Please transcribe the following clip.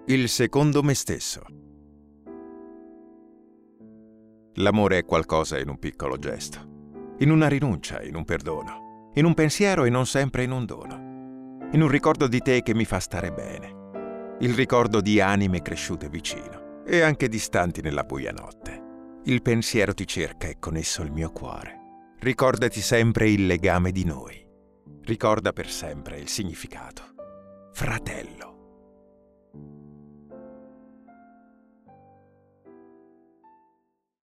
Il secondo me stesso. L'amore è qualcosa in un piccolo gesto, in una rinuncia, in un perdono, in un pensiero e non sempre in un dono, in un ricordo di te che mi fa stare bene, il ricordo di anime cresciute vicino e anche distanti nella buia notte. Il pensiero ti cerca e con esso il mio cuore. Ricordati sempre il legame di noi. Ricorda per sempre il significato. Fratello.